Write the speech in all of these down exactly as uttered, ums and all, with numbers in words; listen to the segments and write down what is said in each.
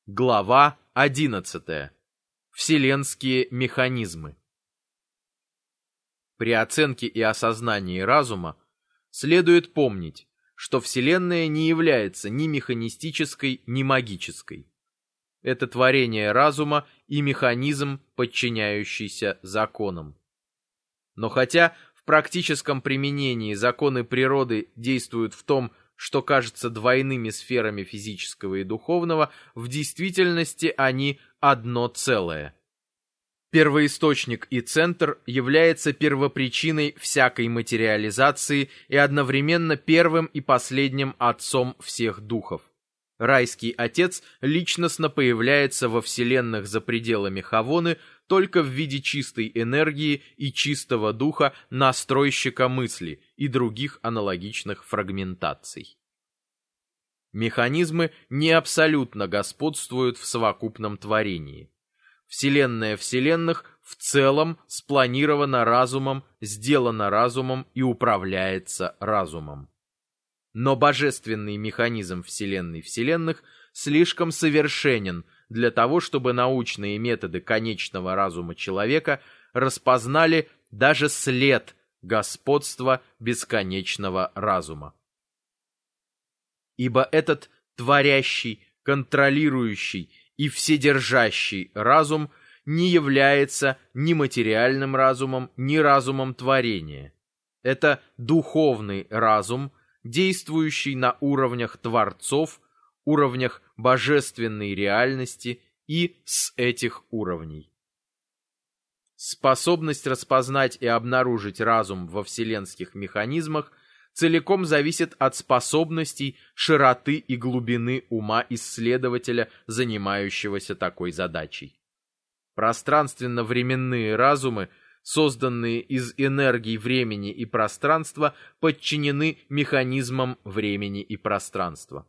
Глава одиннадцатая. Вселенские механизмы. При оценке и осознании разума следует помнить, что Вселенная не является ни механистической, ни магической. Это творение разума и механизм, подчиняющийся законам. Но хотя в практическом применении законы природы действуют в том, что кажется двойными сферами физического и духовного, в действительности они одно целое. Первоисточник и центр является первопричиной всякой материализации и одновременно первым и последним отцом всех духов. Райский отец личностно появляется во вселенных за пределами Хавоны только в виде чистой энергии и чистого духа настройщика мысли и других аналогичных фрагментаций. Механизмы не абсолютно господствуют в совокупном творении. Вселенная вселенных в целом спланирована разумом, сделана разумом и управляется разумом. Но божественный механизм вселенной вселенных слишком совершенен для того, чтобы научные методы конечного разума человека распознали даже след господства бесконечного разума. Ибо этот творящий, контролирующий и вседержащий разум не является ни материальным разумом, ни разумом творения. Это духовный разум, действующий на уровнях творцов, уровнях божественной реальности и с этих уровней. Способность распознать и обнаружить разум во вселенских механизмах целиком зависит от способностей, широты и глубины ума исследователя, занимающегося такой задачей. Пространственно-временные разумы, созданные из энергий времени и пространства, подчинены механизмам времени и пространства.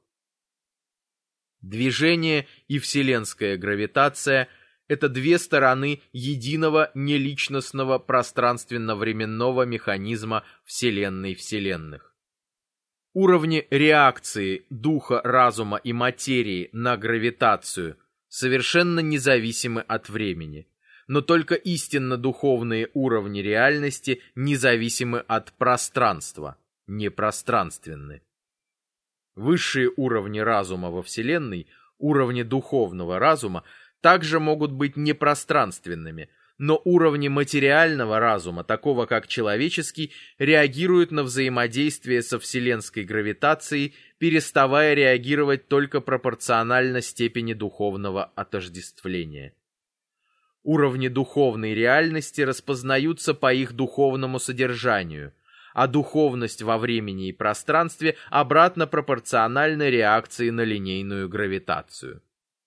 Движение и вселенская гравитация – это две стороны единого неличностного пространственно-временного механизма Вселенной вселенных. Уровни реакции духа, разума и материи на гравитацию совершенно независимы от времени, но только истинно духовные уровни реальности независимы от пространства, непространственны. Высшие уровни разума во Вселенной, уровни духовного разума, также могут быть непространственными, но уровни материального разума, такого как человеческий, реагируют на взаимодействие со вселенской гравитацией, переставая реагировать только пропорционально степени духовного отождествления. Уровни духовной реальности распознаются по их духовному содержанию, а духовность во времени и пространстве обратно пропорциональна реакции на линейную гравитацию.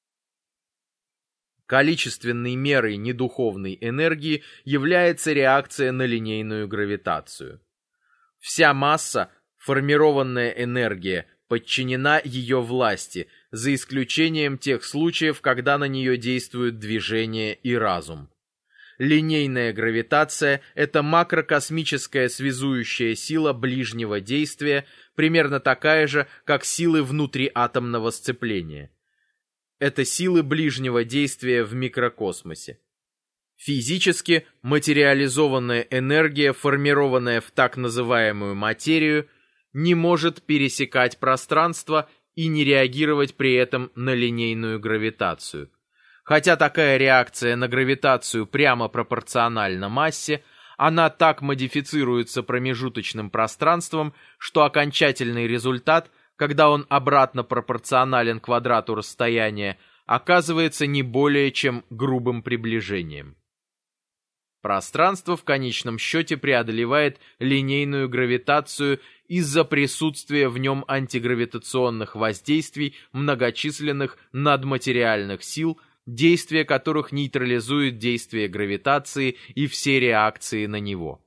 Количественной мерой недуховной энергии является реакция на линейную гравитацию. Вся масса, формированная энергия, подчинена ее власти, за исключением тех случаев, когда на нее действуют движение и разум. Линейная гравитация – это макрокосмическая связующая сила ближнего действия, примерно такая же, как силы внутриатомного сцепления. Это силы ближнего действия в микрокосмосе. Физически материализованная энергия, формированная в так называемую материю, не может пересекать пространство и не реагировать при этом на линейную гравитацию. Хотя такая реакция на гравитацию прямо пропорциональна массе, она так модифицируется промежуточным пространством, что окончательный результат, когда он обратно пропорционален квадрату расстояния, оказывается не более чем грубым приближением. Пространство в конечном счете преодолевает линейную гравитацию из-за присутствия в нем антигравитационных воздействий многочисленных надматериальных сил, действие которых нейтрализует действие гравитации и все реакции на него.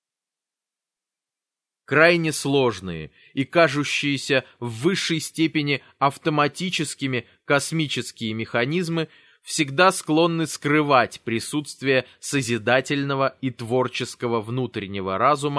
Крайне сложные и кажущиеся в высшей степени автоматическими космические механизмы всегда склонны скрывать присутствие созидательного и творческого внутреннего разума,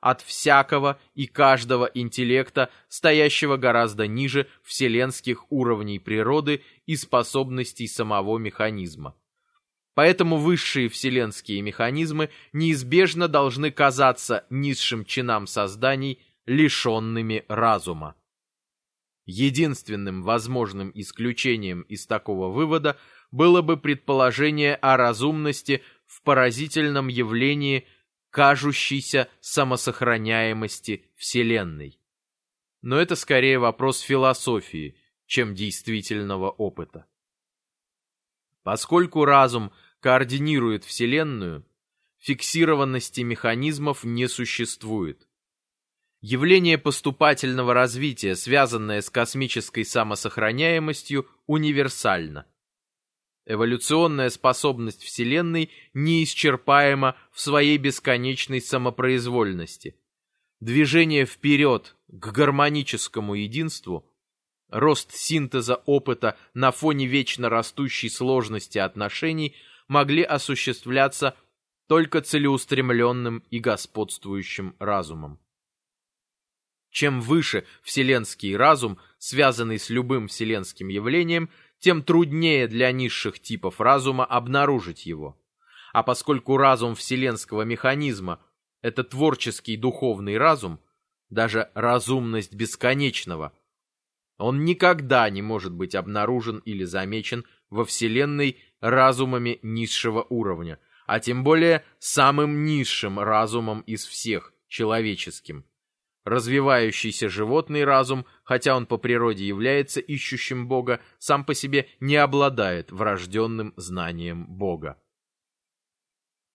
от всякого и каждого интеллекта, стоящего гораздо ниже вселенских уровней природы и способностей самого механизма. Поэтому высшие вселенские механизмы неизбежно должны казаться низшим чинам созданий лишенными разума. Единственным возможным исключением из такого вывода было бы предположение о разумности в поразительном явлении кажущейся самосохраняемости Вселенной. Но это скорее вопрос философии, чем действительного опыта. Поскольку разум координирует Вселенную, фиксированности механизмов не существует. Явление поступательного развития, связанное с космической самосохраняемостью, универсально. Эволюционная способность Вселенной неисчерпаема в своей бесконечной самопроизвольности. Движение вперед к гармоническому единству, рост синтеза опыта на фоне вечно растущей сложности отношений могли осуществляться только целеустремленным и господствующим разумом. Чем выше вселенский разум, связанный с любым вселенским явлением, тем труднее для низших типов разума обнаружить его. А поскольку разум вселенского механизма – это творческий духовный разум, даже разумность бесконечного, он никогда не может быть обнаружен или замечен во Вселенной разумами низшего уровня, а тем более самым низшим разумом из всех, человеческим. Развивающийся животный разум, хотя он по природе является ищущим Бога, сам по себе не обладает врожденным знанием Бога.